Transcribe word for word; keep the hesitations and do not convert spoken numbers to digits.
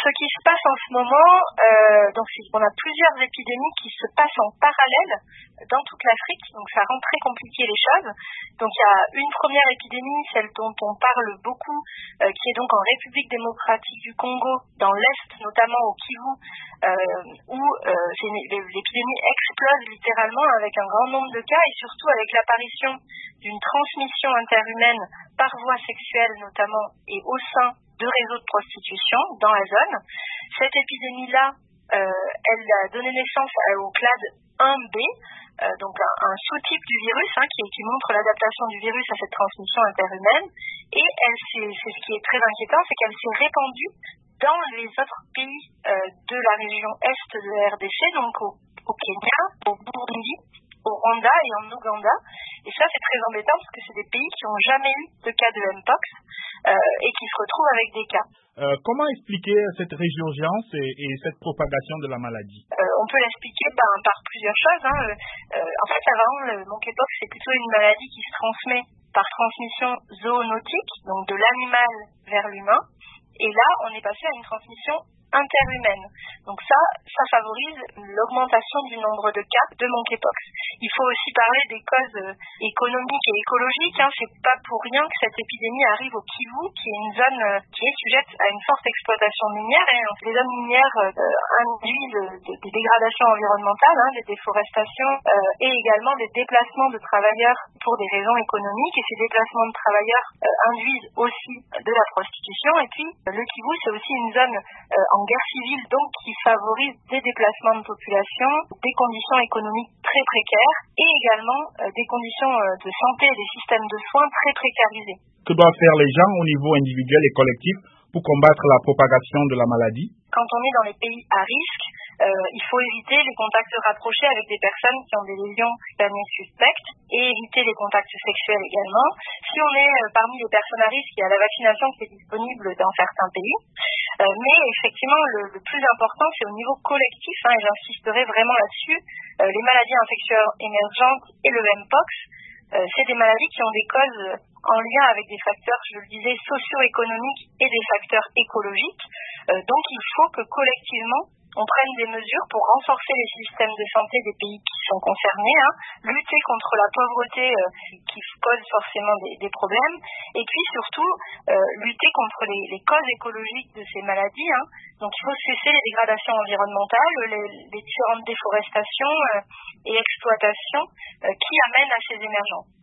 ce qui se passe en ce moment, euh, donc on a plusieurs épidémies qui se passent en parallèle dans toute l'Afrique, donc ça rend très compliqué les choses. Donc il y a une première épidémie, celle dont on parle beaucoup, euh, qui est donc en République démocratique du Congo, dans l'Est, notamment au Kivu, euh, où euh, c'est une, l'épidémie explose littéralement avec un grand nombre de cas et surtout avec l'apparition d'une transmission interhumaine par voie sexuelle notamment et au sein de réseaux de prostitution dans la zone. Cette épidémie-là, euh, elle a donné naissance au clade un B, euh, donc un, un sous-type du virus hein, qui, qui montre l'adaptation du virus à cette transmission interhumaine. Et elle, c'est, c'est ce qui est très inquiétant, c'est qu'elle s'est répandue dans les autres pays euh, de la région est de la R D C, donc au, au Kenya, au Burundi, au Rwanda et en Ouganda. Et ça, c'est très embêtant parce que c'est des pays qui n'ont jamais eu de cas de Mpox euh, et qui se retrouvent avec des cas. Euh, comment expliquer cette résurgence et, et cette propagation de la maladie? euh, On peut l'expliquer par, par plusieurs choses. Hein. Euh, en fait, avant, le monkeypox, c'est plutôt une maladie qui se transmet par transmission zoonotique, donc de l'animal vers l'humain. Et là, on est passé à une transmission interhumaine. Donc ça, ça favorise l'augmentation du nombre de cas de monkeypox. Il faut aussi parler des causes économiques et écologiques. Hein. C'est pas pour rien que cette épidémie arrive au Kivu, qui est une zone qui est sujette à une forte exploitation minière. Et donc, les zones minières euh, induisent des de, de dégradations environnementales, hein, des déforestations euh, et également des déplacements de travailleurs pour des raisons économiques. Et ces déplacements de travailleurs euh, induisent aussi de la prostitution. Et puis, le Kivu, c'est aussi une zone euh, en guerre civile, donc qui favorise des déplacements de population, des conditions économiques très précaires et également euh, des conditions euh, de santé et des systèmes de soins très précarisés. Que doivent faire les gens au niveau individuel et collectif pour combattre la propagation de la maladie? Quand on est dans les pays à risque, euh, il faut éviter les contacts rapprochés avec des personnes qui ont des lésions cutanées suspectes et éviter les contacts sexuels également. Si on est euh, parmi les personnes à risque, il y a la vaccination qui est disponible dans certains pays. Euh, mais effectivement, le, le plus important, c'est au niveau collectif, hein, et j'insisterai vraiment là-dessus, euh, les maladies infectieuses émergentes et le Mpox, euh, c'est des maladies qui ont des causes en lien avec des facteurs, je le disais, socio-économiques et des facteurs écologiques. Euh, donc il faut que collectivement, on prenne des mesures pour renforcer les systèmes de santé des pays qui sont concernés, hein, lutter contre la pauvreté euh, qui cause forcément des, des problèmes, et puis surtout euh, lutter contre les, les causes écologiques de ces maladies. Hein. Donc il faut cesser les dégradations environnementales, les, les différentes déforestations euh, et exploitations euh, qui amènent à ces émergences.